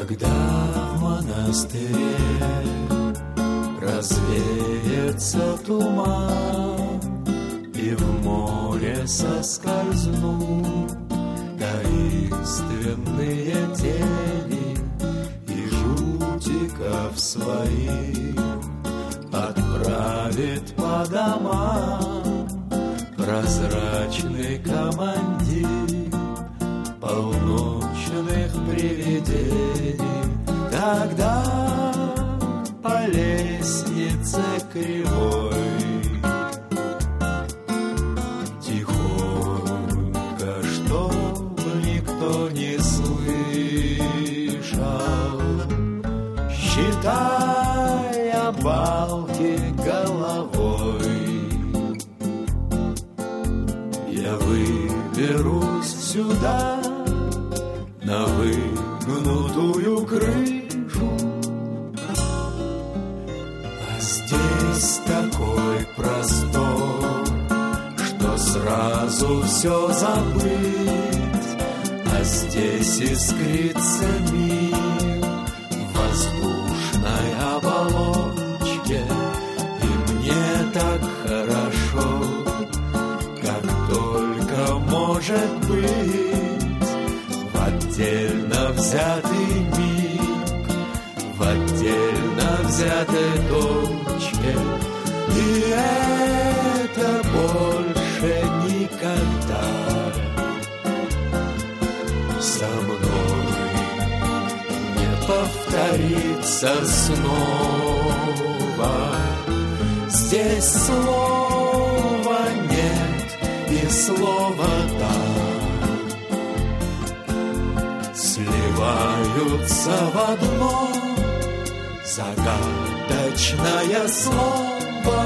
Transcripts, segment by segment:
Когда в монастыре развеется туман, и в море соскользнут таинственные тени, и жутиков своих отправит по домам прозрачный командир полночных привидений. Тогда по лестнице кривой тихонько, чтоб никто не слышал, считая балки головой, я выберусь сюда на выгнутую крышу. А здесь такой простор, что сразу все забыть. А здесь искрится мир в воздушной оболочке, и мне так хорошо, как только может быть в отдельно взятый миг, в отдельно взятой точке. И это больше никогда со мной не повторится снова. Здесь слова нет и слова да сливаются в одно загадочное слово.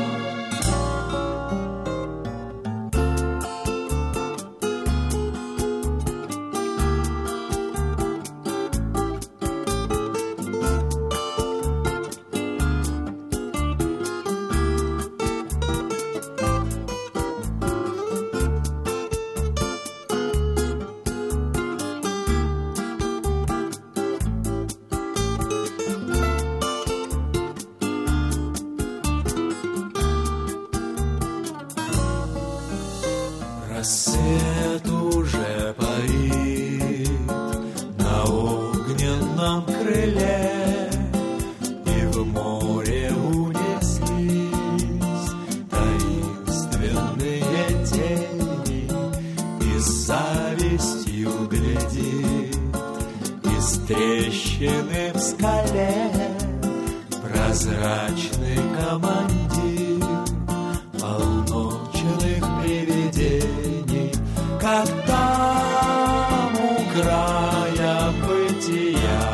Рассвет уже парит на огненном крыле, и в море унеслись таинственные тени, и с завистью глядит из трещины в скале прозрачный командир полночных привидений, как там у края бытия,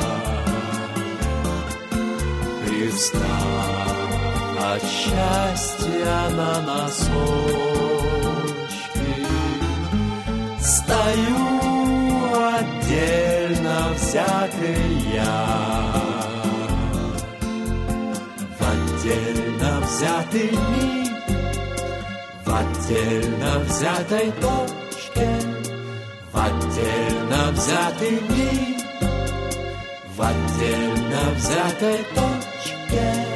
привстав от счастья на носочки, стою отдельно взятый я, в отдельно взятый миг, в отдельно взятой точке, в отдельно взятый миг, в отдельно взятой точке.